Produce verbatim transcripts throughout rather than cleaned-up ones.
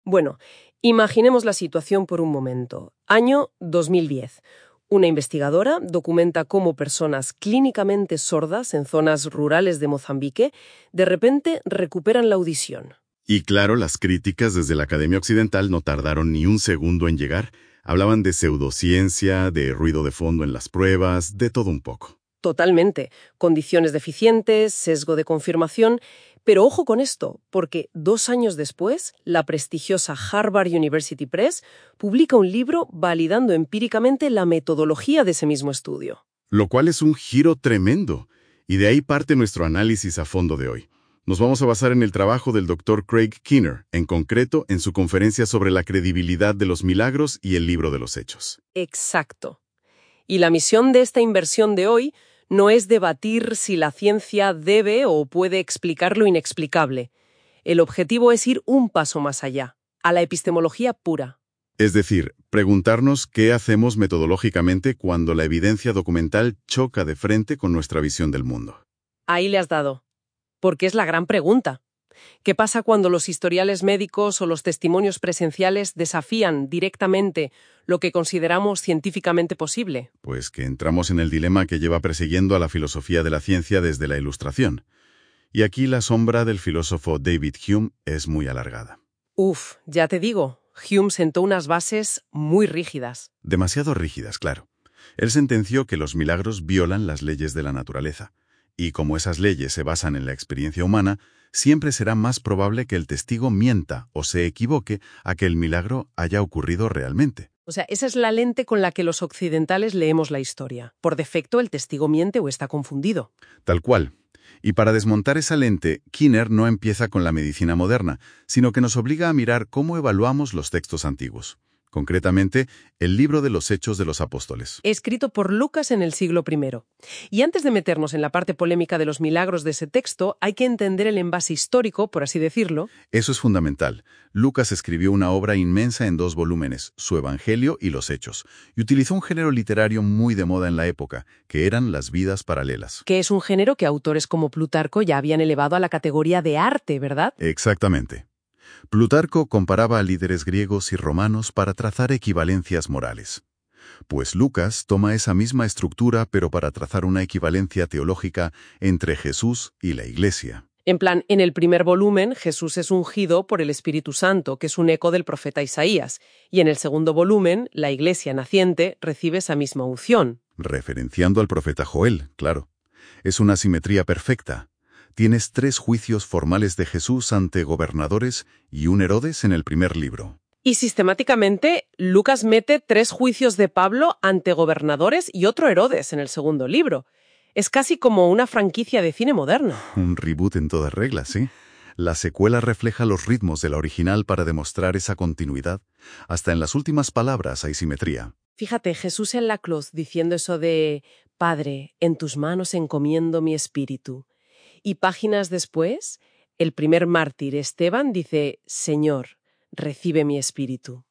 Bueno, imaginemos la situación por un momento. Año dos mil diez. Una investigadora documenta cómo personas clínicamente sordas en zonas rurales de Mozambique de repente recuperan la audición. Y claro, las críticas desde la Academia Occidental no tardaron ni un segundo en llegar. Hablaban de pseudociencia, de ruido de fondo en las pruebas, de todo un poco. Totalmente. Condiciones deficientes, sesgo de confirmación. Pero ojo con esto, porque dos años después, la prestigiosa Harvard University Press publica un libro validando empíricamente la metodología de ese mismo estudio. Lo cual es un giro tremendo. Y de ahí parte nuestro análisis a fondo de hoy. Nos vamos a basar en el trabajo del doctor Craig Keener, en concreto en su conferencia sobre la credibilidad de los milagros y el libro de los Hechos. Exacto. Y la misión de esta inversión de hoy no es debatir si la ciencia debe o puede explicar lo inexplicable. El objetivo es ir un paso más allá, a la epistemología pura. Es decir, preguntarnos qué hacemos metodológicamente cuando la evidencia documental choca de frente con nuestra visión del mundo. Ahí le has dado. Porque es la gran pregunta. ¿Qué pasa cuando los historiales médicos o los testimonios presenciales desafían directamente lo que consideramos científicamente posible? Pues que entramos en el dilema que lleva persiguiendo a la filosofía de la ciencia desde la Ilustración. Y aquí la sombra del filósofo David Hume es muy alargada. Uf, ya te digo, Hume sentó unas bases muy rígidas. Demasiado rígidas, claro. Él sentenció que los milagros violan las leyes de la naturaleza. Y como esas leyes se basan en la experiencia humana, siempre será más probable que el testigo mienta o se equivoque a que el milagro haya ocurrido realmente. O sea, esa es la lente con la que los occidentales leemos la historia. Por defecto, el testigo miente o está confundido. Tal cual. Y para desmontar esa lente, Keener no empieza con la medicina moderna, sino que nos obliga a mirar cómo evaluamos los textos antiguos. Concretamente, el libro de los Hechos de los Apóstoles. Escrito por Lucas en el siglo primero. Y antes de meternos en la parte polémica de los milagros de ese texto, hay que entender el envase histórico, por así decirlo. Eso es fundamental. Lucas escribió una obra inmensa en dos volúmenes, su Evangelio y los Hechos, y utilizó un género literario muy de moda en la época, que eran las vidas paralelas. Que es un género que autores como Plutarco ya habían elevado a la categoría de arte, ¿verdad? Exactamente. Plutarco comparaba a líderes griegos y romanos para trazar equivalencias morales. Pues Lucas toma esa misma estructura pero para trazar una equivalencia teológica entre Jesús y la Iglesia. En plan, en el primer volumen, Jesús es ungido por el Espíritu Santo, que es un eco del profeta Isaías, y en el segundo volumen, la Iglesia naciente recibe esa misma unción. Referenciando al profeta Joel, claro. Es una simetría perfecta. Tienes tres juicios formales de Jesús ante gobernadores y un Herodes en el primer libro. Y sistemáticamente, Lucas mete tres juicios de Pablo ante gobernadores y otro Herodes en el segundo libro. Es casi como una franquicia de cine moderno. Un reboot en todas reglas, ¿sí? La secuela refleja los ritmos de la original para demostrar esa continuidad. Hasta en las últimas palabras hay simetría. Fíjate, Jesús en la cruz diciendo eso de «Padre, en tus manos encomiendo mi espíritu». Y páginas después, el primer mártir, Esteban, dice «Señor, recibe mi espíritu».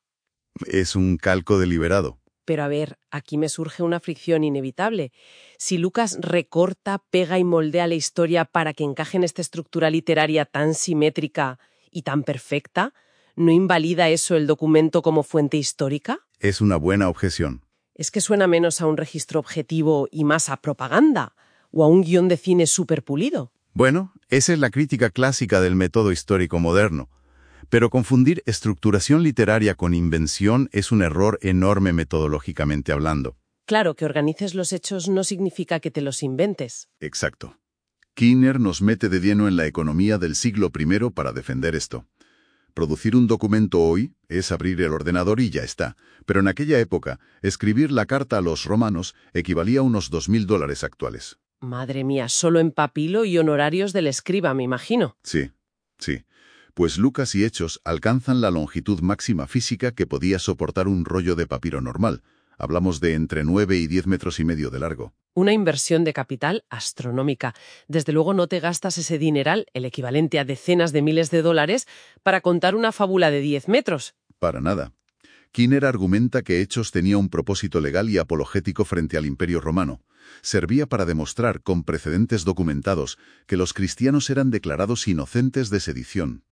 Es un calco deliberado. Pero a ver, aquí me surge una fricción inevitable. Si Lucas recorta, pega y moldea la historia para que encaje en esta estructura literaria tan simétrica y tan perfecta, ¿no invalida eso el documento como fuente histórica? Es una buena objeción. Es que suena menos a un registro objetivo y más a propaganda, o a un guión de cine superpulido. Bueno, esa es la crítica clásica del método histórico moderno. Pero confundir estructuración literaria con invención es un error enorme metodológicamente hablando. Claro, que organices los hechos no significa que te los inventes. Exacto. Keener nos mete de lleno en la economía del siglo primero para defender esto. Producir un documento hoy es abrir el ordenador y ya está. Pero en aquella época, escribir la carta a los romanos equivalía a unos dos mil dólares actuales. Madre mía, solo en papilo y honorarios del escriba, me imagino. Sí, sí. Pues Lucas y Hechos alcanzan la longitud máxima física que podía soportar un rollo de papiro normal. Hablamos de entre nueve y diez metros y medio de largo. Una inversión de capital astronómica. Desde luego no te gastas ese dineral, el equivalente a decenas de miles de dólares, para contar una fábula de diez metros. Para nada. Keener argumenta que Hechos tenía un propósito legal y apologético frente al Imperio Romano. Servía para demostrar, con precedentes documentados, que los cristianos eran declarados inocentes de sedición.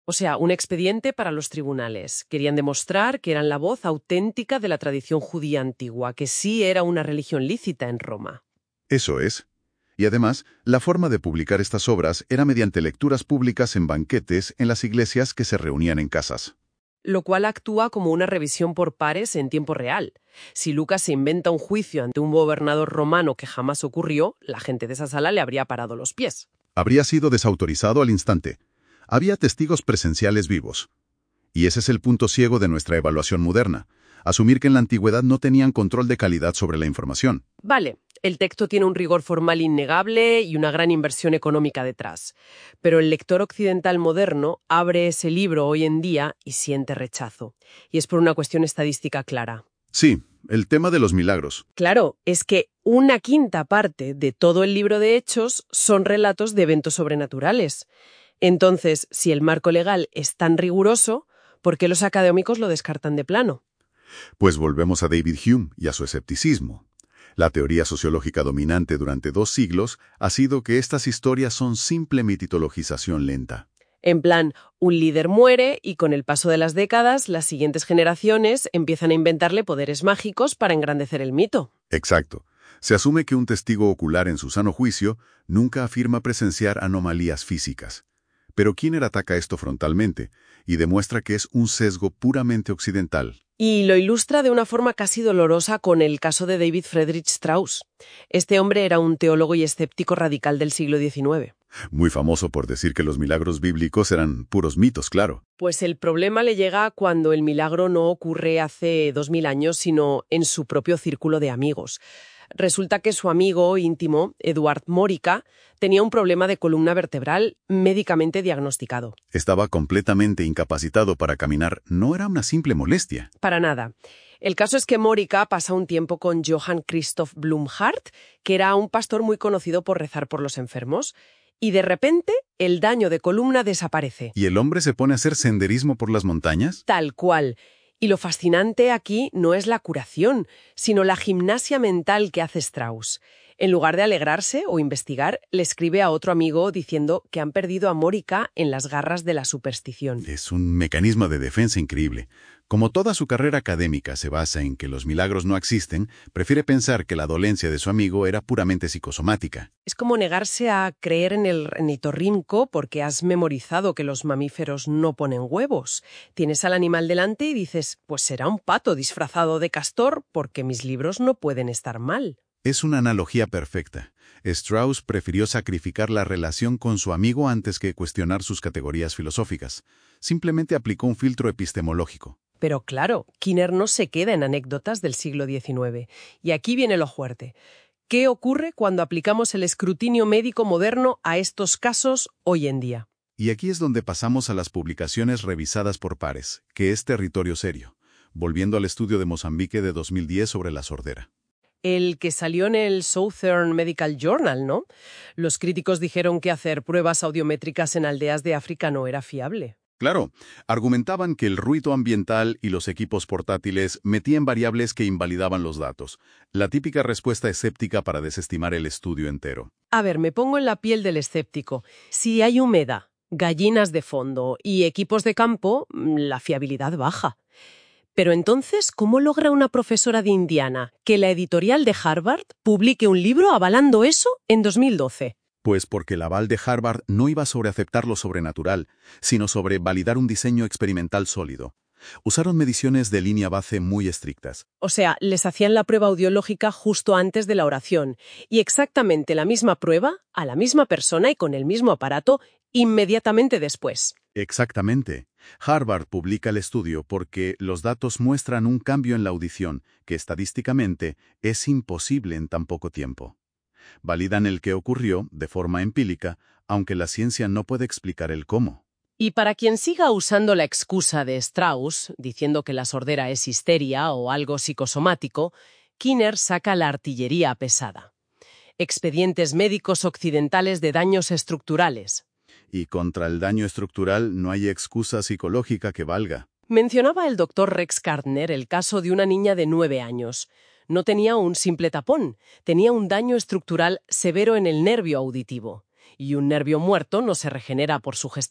O sea, un expediente para los tribunales. Querían demostrar que eran la voz auténtica de la tradición judía antigua, que sí era una religión lícita en Roma. Eso es. Y además, la forma de publicar estas obras era mediante lecturas públicas en banquetes en las iglesias que se reunían en casas. Lo cual actúa como una revisión por pares en tiempo real. Si Lucas se inventa un juicio ante un gobernador romano que jamás ocurrió, la gente de esa sala le habría parado los pies. Habría sido desautorizado al instante. Había testigos presenciales vivos. Y ese es el punto ciego de nuestra evaluación moderna. Asumir que en la antigüedad no tenían control de calidad sobre la información. Vale, el texto tiene un rigor formal innegable y una gran inversión económica detrás. Pero el lector occidental moderno abre ese libro hoy en día y siente rechazo. Y es por una cuestión estadística clara. Sí, el tema de los milagros. Claro, es que una quinta parte de todo el libro de Hechos son relatos de eventos sobrenaturales. Entonces, si el marco legal es tan riguroso, ¿por qué los académicos lo descartan de plano? Pues volvemos a David Hume y a su escepticismo. La teoría sociológica dominante durante dos siglos ha sido que estas historias son simple mitologización lenta. En plan, un líder muere y con el paso de las décadas, las siguientes generaciones empiezan a inventarle poderes mágicos para engrandecer el mito. Exacto. Se asume que un testigo ocular en su sano juicio nunca afirma presenciar anomalías físicas. Pero Kinner ataca esto frontalmente y demuestra que es un sesgo puramente occidental. Y lo ilustra de una forma casi dolorosa con el caso de David Friedrich Strauss. Este hombre era un teólogo y escéptico radical del siglo diecinueve. Muy famoso por decir que los milagros bíblicos eran puros mitos, claro. Pues el problema le llega cuando el milagro no ocurre hace dos mil años, sino en su propio círculo de amigos. Resulta que su amigo íntimo, Eduard Morica, tenía un problema de columna vertebral médicamente diagnosticado. Estaba completamente incapacitado para caminar. No era una simple molestia. Para nada. El caso es que Morica pasa un tiempo con Johann Christoph Blumhardt, que era un pastor muy conocido por rezar por los enfermos, y de repente el daño de columna desaparece. ¿Y el hombre se pone a hacer senderismo por las montañas? Tal cual. Y lo fascinante aquí no es la curación, sino la gimnasia mental que hace Strauss. En lugar de alegrarse o investigar, le escribe a otro amigo diciendo que han perdido a Morica en las garras de la superstición. Es un mecanismo de defensa increíble. Como toda su carrera académica se basa en que los milagros no existen, prefiere pensar que la dolencia de su amigo era puramente psicosomática. Es como negarse a creer en el ornitorrinco porque has memorizado que los mamíferos no ponen huevos. Tienes al animal delante y dices, pues será un pato disfrazado de castor porque mis libros no pueden estar mal. Es una analogía perfecta. Strauss prefirió sacrificar la relación con su amigo antes que cuestionar sus categorías filosóficas. Simplemente aplicó un filtro epistemológico. Pero claro, Kinner no se queda en anécdotas del siglo diecinueve. Y aquí viene lo fuerte. ¿Qué ocurre cuando aplicamos el escrutinio médico moderno a estos casos hoy en día? Y aquí es donde pasamos a las publicaciones revisadas por pares, que es territorio serio, volviendo al estudio de Mozambique de dos mil diez sobre la sordera. El que salió en el Southern Medical Journal, ¿no? Los críticos dijeron que hacer pruebas audiométricas en aldeas de África no era fiable. Claro, argumentaban que el ruido ambiental y los equipos portátiles metían variables que invalidaban los datos. La típica respuesta escéptica para desestimar el estudio entero. A ver, me pongo en la piel del escéptico. Si hay humedad, gallinas de fondo y equipos de campo, la fiabilidad baja. Pero entonces, ¿cómo logra una profesora de Indiana que la editorial de Harvard publique un libro avalando eso en dos mil doce? Pues porque el aval de Harvard no iba sobre aceptar lo sobrenatural, sino sobre validar un diseño experimental sólido. Usaron mediciones de línea base muy estrictas. O sea, les hacían la prueba audiológica justo antes de la oración, y exactamente la misma prueba, a la misma persona y con el mismo aparato, inmediatamente después. Exactamente. Harvard publica el estudio porque los datos muestran un cambio en la audición que estadísticamente es imposible en tan poco tiempo. Validan el que ocurrió de forma empírica, aunque la ciencia no puede explicar el cómo. Y para quien siga usando la excusa de Strauss, diciendo que la sordera es histeria o algo psicosomático, Kinner saca la artillería pesada. Expedientes médicos occidentales de daños estructurales. Y contra el daño estructural no hay excusa psicológica que valga. Mencionaba el doctor Rex Gardner el caso de una niña de nueve años. No tenía un simple tapón, tenía un daño estructural severo en el nervio auditivo. Y un nervio muerto no se regenera por sugestión.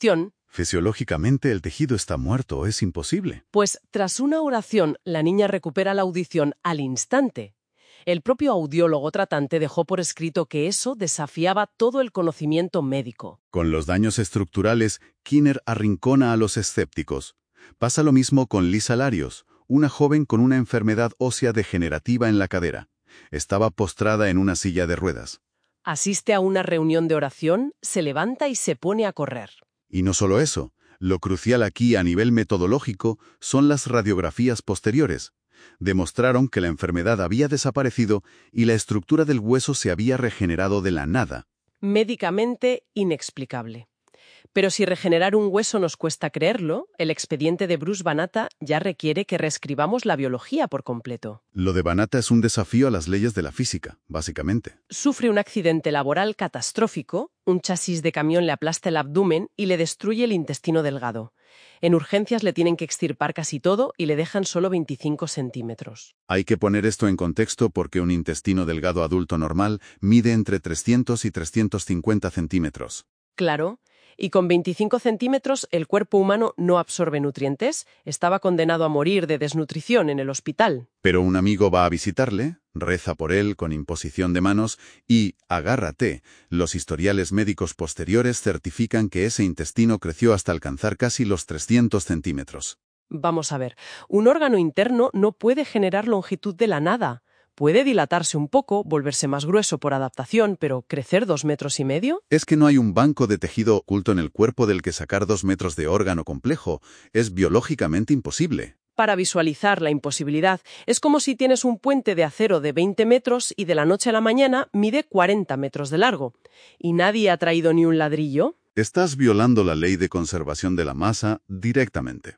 Fisiológicamente el tejido está muerto, es imposible. Pues tras una oración, la niña recupera la audición al instante. El propio audiólogo tratante dejó por escrito que eso desafiaba todo el conocimiento médico. Con los daños estructurales, Kinner arrincona a los escépticos. Pasa lo mismo con Lisa Larios, una joven con una enfermedad ósea degenerativa en la cadera. Estaba postrada en una silla de ruedas. Asiste a una reunión de oración, se levanta y se pone a correr. Y no solo eso, lo crucial aquí a nivel metodológico son las radiografías posteriores. Demostraron que la enfermedad había desaparecido y la estructura del hueso se había regenerado de la nada. Médicamente inexplicable. Pero si regenerar un hueso nos cuesta creerlo, el expediente de Bruce Banata ya requiere que reescribamos la biología por completo. Lo de Banata es un desafío a las leyes de la física, básicamente. Sufre un accidente laboral catastrófico, un chasis de camión le aplasta el abdomen y le destruye el intestino delgado. En urgencias le tienen que extirpar casi todo y le dejan solo veinticinco centímetros. Hay que poner esto en contexto porque un intestino delgado adulto normal mide entre trescientos y trescientos cincuenta centímetros. Claro. Y con veinticinco centímetros el cuerpo humano no absorbe nutrientes, estaba condenado a morir de desnutrición en el hospital. Pero un amigo va a visitarle, reza por él con imposición de manos y, agárrate, los historiales médicos posteriores certifican que ese intestino creció hasta alcanzar casi los trescientos centímetros. Vamos a ver, un órgano interno no puede generar longitud de la nada. Puede dilatarse un poco, volverse más grueso por adaptación, pero ¿crecer dos metros y medio? Es que no hay un banco de tejido oculto en el cuerpo del que sacar dos metros de órgano complejo. Es biológicamente imposible. Para visualizar la imposibilidad, es como si tienes un puente de acero de veinte metros y de la noche a la mañana mide cuarenta metros de largo. ¿Y nadie ha traído ni un ladrillo? Estás violando la ley de conservación de la masa directamente.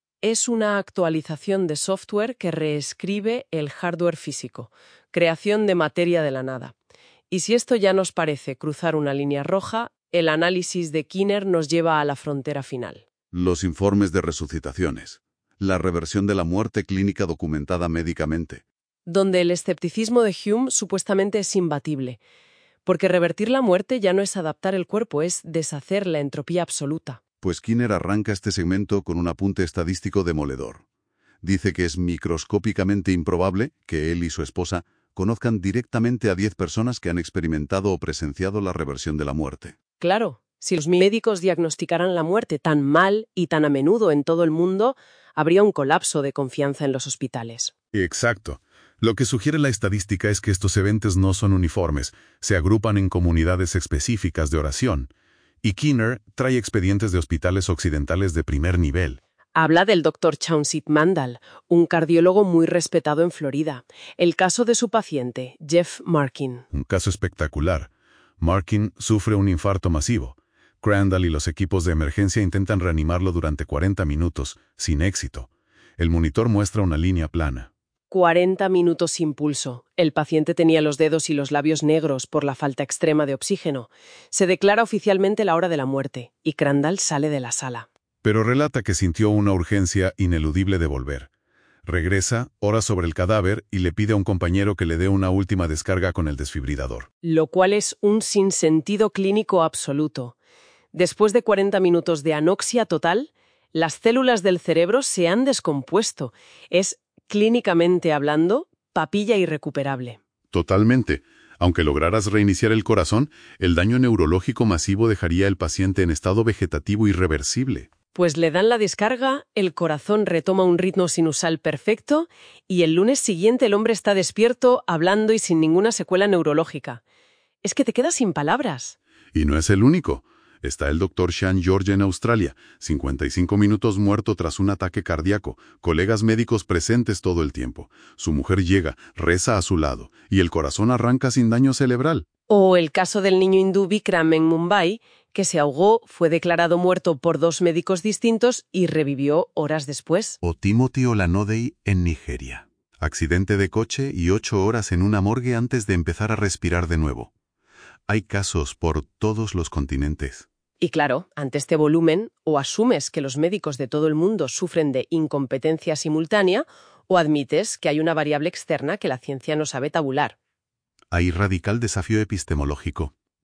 Es una actualización de software que reescribe el hardware físico, creación de materia de la nada. Y si esto ya nos parece cruzar una línea roja, el análisis de Kinner nos lleva a la frontera final. Los informes de resucitaciones. La reversión de la muerte clínica documentada médicamente. Donde el escepticismo de Hume supuestamente es imbatible. Porque revertir la muerte ya no es adaptar el cuerpo, es deshacer la entropía absoluta. Pues Kinner arranca este segmento con un apunte estadístico demoledor. Dice que es microscópicamente improbable que él y su esposa conozcan directamente a diez personas que han experimentado o presenciado la reversión de la muerte. Claro, si los médicos diagnosticaran la muerte tan mal y tan a menudo en todo el mundo, habría un colapso de confianza en los hospitales. Exacto. Lo que sugiere la estadística es que estos eventos no son uniformes, se agrupan en comunidades específicas de oración. Y Kinner trae expedientes de hospitales occidentales de primer nivel. Habla del doctor Chauncey Mandal, un cardiólogo muy respetado en Florida. El caso de su paciente, Jeff Markin. Un caso espectacular. Markin sufre un infarto masivo. Crandall y los equipos de emergencia intentan reanimarlo durante cuarenta minutos, sin éxito. El monitor muestra una línea plana. cuarenta minutos sin pulso. El paciente tenía los dedos y los labios negros por la falta extrema de oxígeno. Se declara oficialmente la hora de la muerte, y Crandall sale de la sala. Pero relata que sintió una urgencia ineludible de volver. Regresa, ora sobre el cadáver y le pide a un compañero que le dé una última descarga con el desfibrilador. Lo cual es un sinsentido clínico absoluto. Después de cuarenta minutos de anoxia total, las células del cerebro se han descompuesto. Es, clínicamente hablando, papilla irrecuperable. Totalmente. Aunque lograras reiniciar el corazón, el daño neurológico masivo dejaría al paciente en estado vegetativo irreversible. Pues le dan la descarga, el corazón retoma un ritmo sinusal perfecto y el lunes siguiente el hombre está despierto, hablando y sin ninguna secuela neurológica. Es que te quedas sin palabras. Y no es el único. Está el doctor Sean George en Australia, cincuenta y cinco minutos muerto tras un ataque cardíaco, colegas médicos presentes todo el tiempo. Su mujer llega, reza a su lado, y el corazón arranca sin daño cerebral. O el caso del niño hindú Vikram en Mumbai, que se ahogó, fue declarado muerto por dos médicos distintos y revivió horas después. O Timothy Olanodei en Nigeria. Accidente de coche y ocho horas en una morgue antes de empezar a respirar de nuevo. Hay casos por todos los continentes. Y claro, ante este volumen, o asumes que los médicos de todo el mundo sufren de incompetencia simultánea, o admites que hay una variable externa que la ciencia no sabe tabular. Hay radical desafío epistemológico.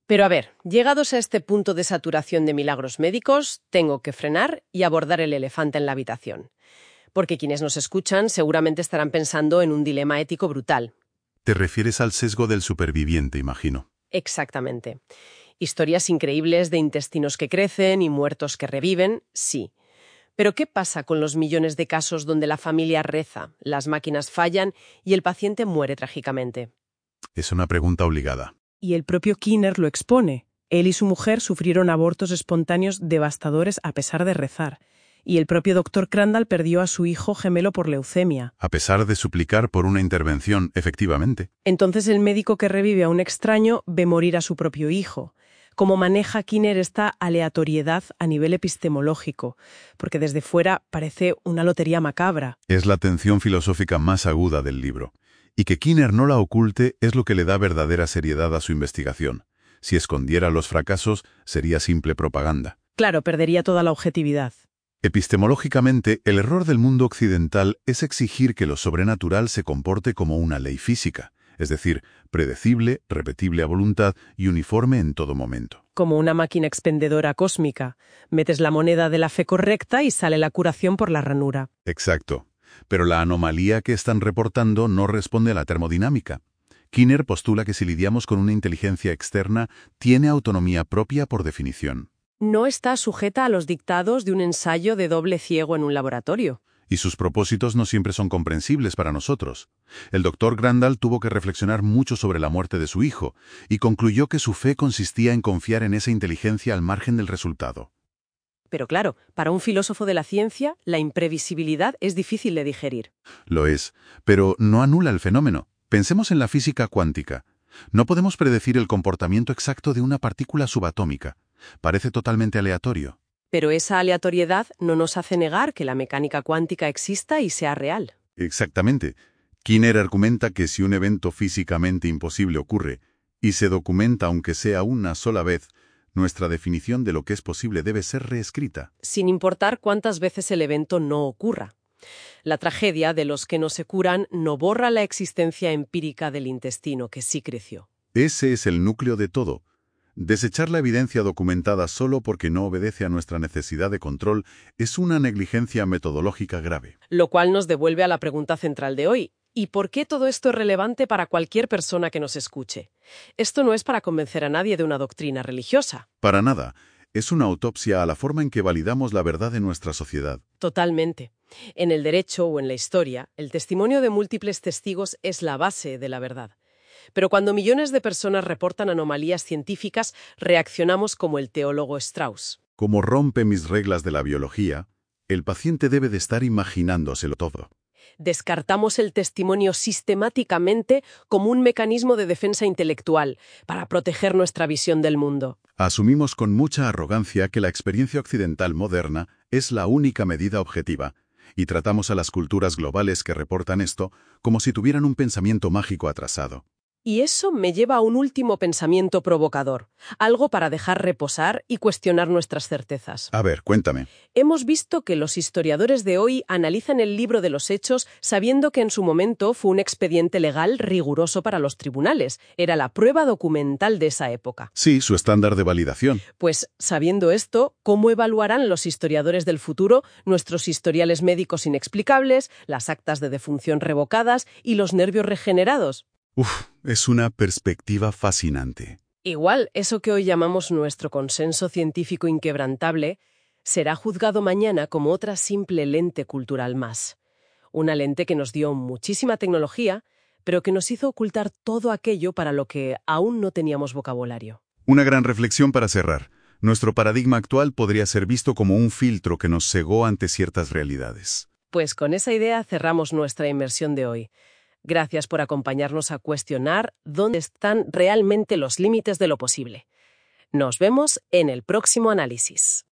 Pero a ver, llegados a este punto de saturación de milagros médicos, tengo que frenar y abordar el elefante en la habitación. Porque quienes nos escuchan seguramente estarán pensando en un dilema ético brutal. Te refieres al sesgo del superviviente, imagino. Exactamente. Historias increíbles de intestinos que crecen y muertos que reviven, sí. Pero ¿qué pasa con los millones de casos donde la familia reza, las máquinas fallan y el paciente muere trágicamente? Es una pregunta obligada. Y el propio Kinner lo expone. Él y su mujer sufrieron abortos espontáneos devastadores a pesar de rezar. Y el propio doctor Crandall perdió a su hijo gemelo por leucemia. A pesar de suplicar por una intervención, efectivamente. Entonces el médico que revive a un extraño ve morir a su propio hijo. Cómo maneja Kinner esta aleatoriedad a nivel epistemológico, porque desde fuera parece una lotería macabra. Es la tensión filosófica más aguda del libro. Y que Kinner no la oculte es lo que le da verdadera seriedad a su investigación. Si escondiera los fracasos, sería simple propaganda. Claro, perdería toda la objetividad. Epistemológicamente, el error del mundo occidental es exigir que lo sobrenatural se comporte como una ley física, es decir, predecible, repetible a voluntad y uniforme en todo momento. Como una máquina expendedora cósmica. Metes la moneda de la fe correcta y sale la curación por la ranura. Exacto. Pero la anomalía que están reportando no responde a la termodinámica. Kinner postula que si lidiamos con una inteligencia externa, tiene autonomía propia por definición. No está sujeta a los dictados de un ensayo de doble ciego en un laboratorio. Y sus propósitos no siempre son comprensibles para nosotros. El doctor Crandall tuvo que reflexionar mucho sobre la muerte de su hijo y concluyó que su fe consistía en confiar en esa inteligencia al margen del resultado. Pero claro, para un filósofo de la ciencia, la imprevisibilidad es difícil de digerir. Lo es, pero no anula el fenómeno. Pensemos en la física cuántica. No podemos predecir el comportamiento exacto de una partícula subatómica. Parece totalmente aleatorio. Pero esa aleatoriedad no nos hace negar que la mecánica cuántica exista y sea real. Exactamente. Kinner argumenta que si un evento físicamente imposible ocurre y se documenta aunque sea una sola vez, nuestra definición de lo que es posible debe ser reescrita. Sin importar cuántas veces el evento no ocurra. La tragedia de los que no se curan no borra la existencia empírica del intestino que sí creció. Ese es el núcleo de todo. Desechar la evidencia documentada solo porque no obedece a nuestra necesidad de control es una negligencia metodológica grave. Lo cual nos devuelve a la pregunta central de hoy. ¿Y por qué todo esto es relevante para cualquier persona que nos escuche? Esto no es para convencer a nadie de una doctrina religiosa. Para nada. Es una autopsia a la forma en que validamos la verdad de nuestra sociedad. Totalmente. En el derecho o en la historia, el testimonio de múltiples testigos es la base de la verdad. Pero cuando millones de personas reportan anomalías científicas, reaccionamos como el teólogo Strauss. Como rompe mis reglas de la biología, el paciente debe de estar imaginándoselo todo. Descartamos el testimonio sistemáticamente como un mecanismo de defensa intelectual para proteger nuestra visión del mundo. Asumimos con mucha arrogancia que la experiencia occidental moderna es la única medida objetiva, y tratamos a las culturas globales que reportan esto como si tuvieran un pensamiento mágico atrasado. Y eso me lleva a un último pensamiento provocador, algo para dejar reposar y cuestionar nuestras certezas. A ver, cuéntame. Hemos visto que los historiadores de hoy analizan el libro de los hechos sabiendo que en su momento fue un expediente legal riguroso para los tribunales. Era la prueba documental de esa época. Sí, su estándar de validación. Pues, sabiendo esto, ¿cómo evaluarán los historiadores del futuro nuestros historiales médicos inexplicables, las actas de defunción revocadas y los nervios regenerados? Uf, es una perspectiva fascinante. Igual, eso que hoy llamamos nuestro consenso científico inquebrantable será juzgado mañana como otra simple lente cultural más. Una lente que nos dio muchísima tecnología, pero que nos hizo ocultar todo aquello para lo que aún no teníamos vocabulario. Una gran reflexión para cerrar. Nuestro paradigma actual podría ser visto como un filtro que nos cegó ante ciertas realidades. Pues con esa idea cerramos nuestra inmersión de hoy. Gracias por acompañarnos a cuestionar dónde están realmente los límites de lo posible. Nos vemos en el próximo análisis.